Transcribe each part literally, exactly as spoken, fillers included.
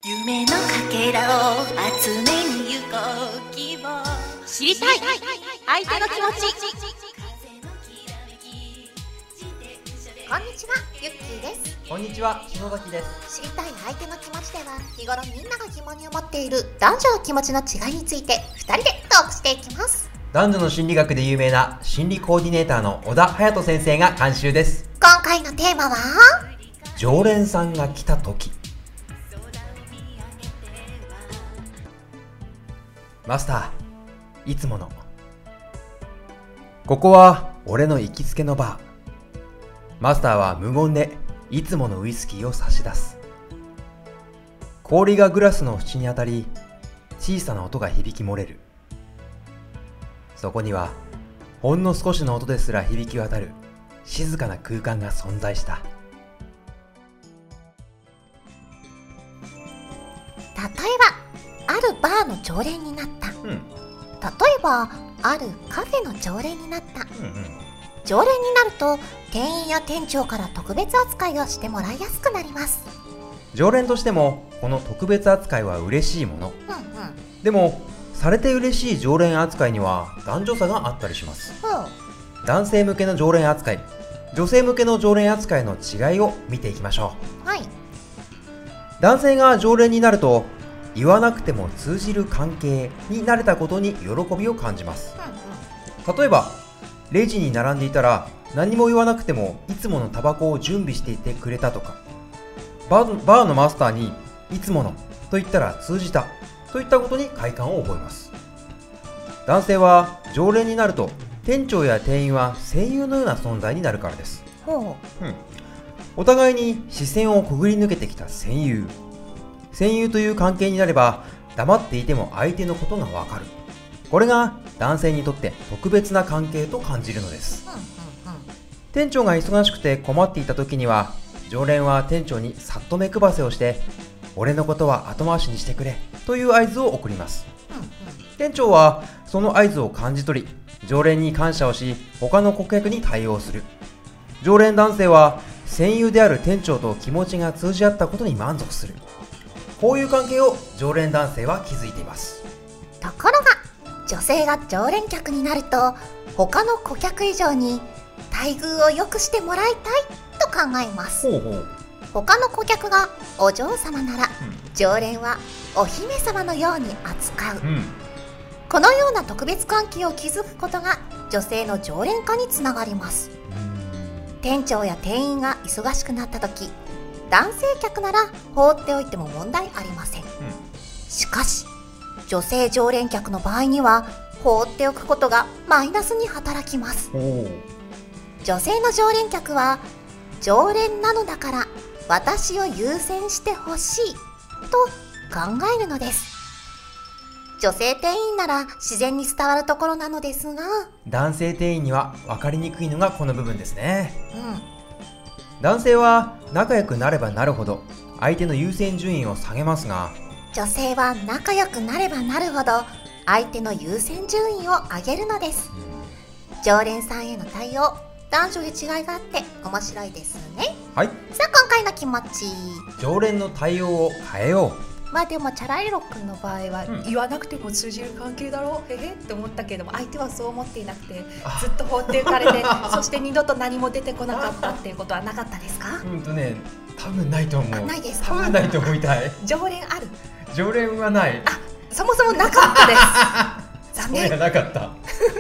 夢のかけらを集めに行こう希望知りたい相手の気持ち。 こんにちは、ゆっきーです。 こんにちは、篠崎です。 知りたい相手の気持ちでは、日頃みんなが疑問に思っている男女の気持ちの違いについてふたりでトークしていきます。 男女の心理学で有名な心理コーディネーターの小田隼人先生が監修です。 今回のテーマは常連さんが来た時。マスター、いつもの。ここは俺の行きつけのバー。マスターは無言でいつものウイスキーを差し出す。氷がグラスの縁に当たり、小さな音が響き漏れる。そこにはほんの少しの音ですら響き渡る静かな空間が存在した。 例えば、あるバーの常連になった、 うん、 例えばあるカフェの常連になった、 うんうん、 常連になると店員や店長から特別扱いをしてもらいやすくなります。 常連としてもこの特別扱いは嬉しいもの、 うんうん、 でもされて嬉しい常連扱いには男女差があったりします。男性向けの常連扱い、女性向けの常連扱いの違いを見ていきましょう。はい。 男性が常連になると言わなくても通じる関係になれたことに喜びを感じます。うんうん、例えばレジに並んでいたら何も言わなくてもいつものタバコを準備していてくれたとか、バー、バーのマスターにいつものと言ったら通じたといったことに快感を覚えます。男性は常連になると店長や店員は戦友のような存在になるからです。 ほう、 うん、お互いに視線をくぐり抜けてきた戦友。戦友という関係になれば黙っていても相手のことがわかる。これが男性にとって特別な関係と感じるのです。うんうんうん、店長が忙しくて困っていた時には常連は店長にさっと目配せをして俺のことは後回しにしてくれという合図を送ります。うんうん、店長はその合図を感じ取り常連に感謝をし他の顧客に対応する。常連男性は戦友である店長と気持ちが通じ合ったことに満足する。こういう関係を常連男性は築いています。 ところが女性が常連客になると他の顧客以上に待遇を良くしてもらいたいと考えます。 ほうほう。 他の顧客がお嬢様なら、うん、常連はお姫様のように扱う、うん、このような特別関係を築くことが女性の常連化につながります。店長や店員が忙しくなった時、男性客なら放っておいても問題ありません。うん、しかし女性常連客の場合には放っておくことがマイナスに働きます。女性の常連客は常連なのだから私を優先してほしいと考えるのです。女性店員なら自然に伝わるところなのですが、 男性店員には分かりにくいのがこの部分ですね。 うん男性は仲良くなればなるほど相手の優先順位を下げますが、 女性は仲良くなればなるほど相手の優先順位を上げるのです。うん、常連さんへの対応、男女で違いがあって面白いですね。 はい。 さあ今回の気持ち、 常連の対応を変えよう。 まあでもチャライロ君の場合は、うん、言わなくても通じる関係だろうへへって思ったけども、相手はそう思っていなくてずっと放っておかれてそして二度と何も出てこなかったっていうことはなかったですか？ うんとね、多分ないと思う。 ないですか？ 多分ないと思いたい。 常連ある？ 常連はない。 あ、そもそもなかったです残念。 それはなかった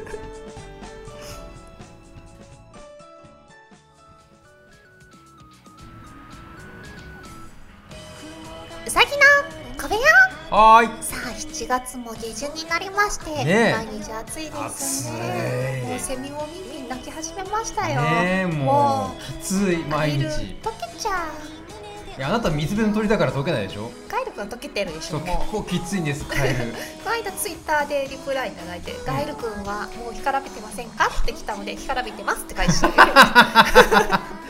うさぎの小部屋。 はーい。 さあしちがつも下旬になりまして、 ね、 毎日暑いですね。もうセミもミンミン鳴き始めましたよ。 ねえ、もうきつい毎日。 溶けちゃう。いや、あなた水辺の鳥だから溶けないでしょ。 ガイル君溶けてるでしょ。 結構きついんですカエル。 この間ツイッターでリプライいただいて、うん、ガイル君はもう干からびてませんかって来たので、干からびてますって返して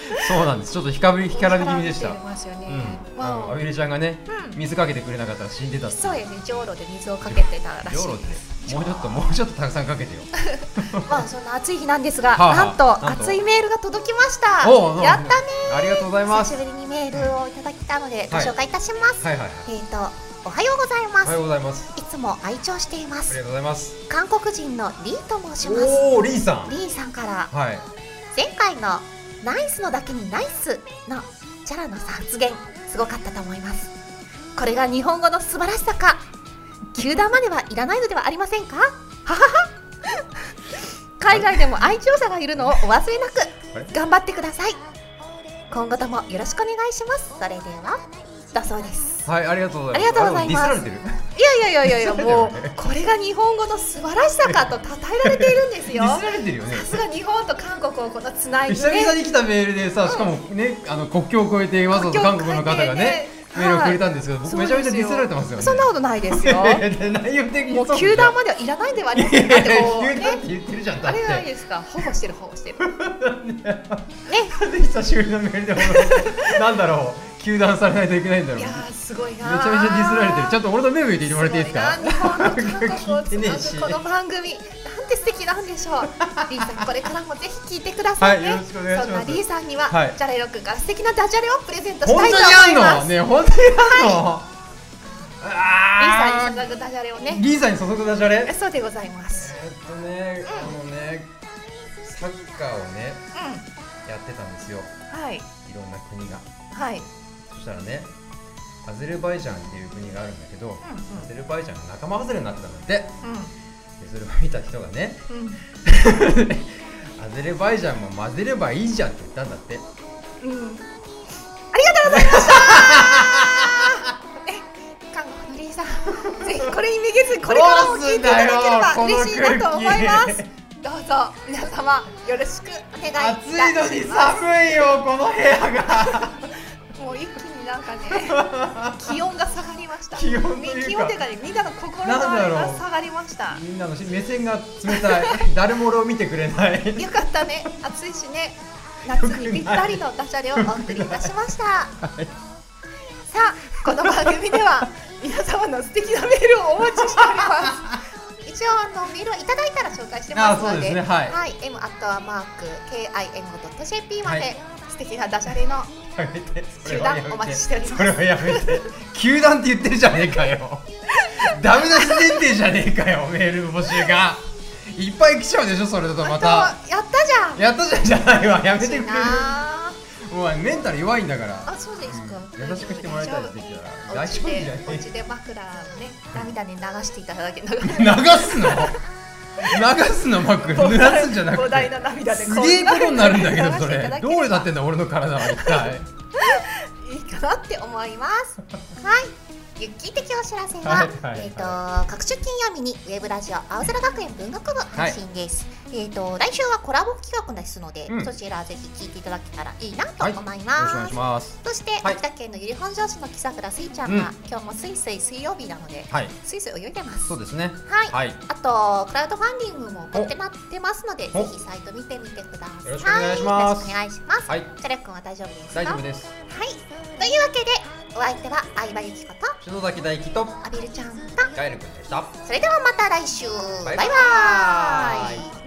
そうなんです。ちょっと干からび干からび気味でした。 干からびてますよね。 うん。 まああのアビレちゃんがね、 うん水かけてくれなかったら死んでたって。 そうですね、じょうろで水をかけてたらしいジョロっです。 てもうちょっともうちょっとたくさんかけてよ。 まあそんな暑い日なんですが、 はあはあなんとなんと熱いメールが届きました。 おうやったねありがとうございます。 久しぶりにメールをいただきたのでごはい紹介いたします、 はいはいはい。 えーとおはようございます、 おはようございます。 いつも愛聴していまありす。 がとうございます。 韓国人のリーと申します。 おお、リーさん。 リーさんからはい。 前回のナイスのだけにナイスのチャラの発言すごかったと思います。これが日本語の素晴らしさか。球団まではいらないのではありませんか。ははは海外でも愛聴者がいるのをお忘れなあれく頑張ってください。今後ともよろしくお願いします。それではだそうです。 はい、ありがとうございます。 ありがとうございますあでもディスられてる。 いやいやいやいやいや、もうディスられてるよねこれが日本語の素晴らしさかと称えられているんですよ。 ディスられてるよね。 さすが日本と韓国をこのつないで久々 ね。 に来たメールでさ、しかもね、あの国境を越えてわざわざ韓国の方がね、メールをくれたんですけど、僕めちゃめちゃディスられてますよね。 そんなことないですよ。 で内容的にもうそう球団まではいらないではありまいやいせんかってやこう球団ってね。 言ってるじゃん。だあってれないですか。保護してる保護してる。 で久しぶりのメールでなんだろう、糾弾されないといけないんだろう。 いめちやーすごいなゃめちゃディスられてる。ちゃんと俺の目を見て言ってもらっていいですか。 すごいな日本と韓国をつ聞いてねえしなぐこの番組なんて素敵なんでしょう。リーさんこれからもぜひ聞いてくださいね。 はいよろしくお願いしますそんなリーさんには、 はいジャレロ君から素敵なダジャレをプレゼントした本当いとにやんの思います。 ね、本当にやんの。 リーさあんに注ぐダジャレをね。 リーさんに注ぐダジャレ。 そうでございます。 えっとね、あのね、サッカーをねうやってたんですよ。 ん。はいいろんな国が。 はい。 そしたらね、アゼルバイジャンっていう国があるんだけど、 うアゼルバイジャンが仲間外れになってたんだって。でんそれを見た人がね、 うんうんアゼルバイジャンも混ぜればいいじゃんって言ったんだって。 うん。ありがとうございましたえ、韓国のリーさん、ぜひこれにめげずこれからも聞いていただければ嬉しいなと思います。どうぞ皆様よろしくお願いいた暑します。 いのに寒いよ、この部屋が。 もう一気になんかね、気温が下がりました。 気温というか気温というかね、みんなの心のなんだろうが下がりました。 みんなの目線が冷たい。誰も俺を見てくれない。 よかったね、暑いしね、夏にぴったりのダジャレをお送りいたしました。さあ、この番組では皆様の素敵なメールをお待ちしております。一応あのメールをいただいたら紹介してますので、 あそうですねはいはい、エム アットマーク ケーアイエム ドット ジェーピー まで、 はい素敵なダジャレのやめて、それ球はやめて団お待ちしております。 それはやめて。球団って言ってるじゃねえかよ。ダメ出し前提じゃねえかよ、メール募集が。いっぱい来ちゃうでしょ、それだとまた。 あとやったじゃん。 やったじゃんじゃないわ、やめてくれる。 なおい、メンタル弱いんだから。 あ、そうですか。 うん優しくしてもらいたいです、できたら。大お家で丈夫じゃねお家で枕をね、涙で流していただけながら。 え。流すの流すのマック、濡らすんじゃなく膨大なて。 涙ですげえことになるんだけど、それ。 流していただければどうなってんだ、俺の体は一体。 いいかなって思います。 はい、ユッキー的お知らせは、 はいはいえっ、と各週金曜日にウェブラジオ青空学園文学部配信です。えっ、と来週はコラボ企画ですので、 うんそちらぜひ聞いていただけたらいいなとはい、 思いよろしくお願います。 します。 そして、 はい秋田県のゆり本庄市の木桜すいちゃんが、 うん今日もすいすい水曜日なので、 はい、 すいすい泳いでます。 そうですね。 はい、 はい、 あとクラウドファンディングもやってなってますので、 おぜひサイト見てみてください。 よろしくお願いしますよろしくお願いします。 はい、 チャレ君は大丈夫ですか？ 大丈夫です。 はい、というわけでお相手は相葉ゆきこと篠崎大輝とアビルちゃんと、 ガエル君でした。 それではまた来週。 バイバーイバイバーイ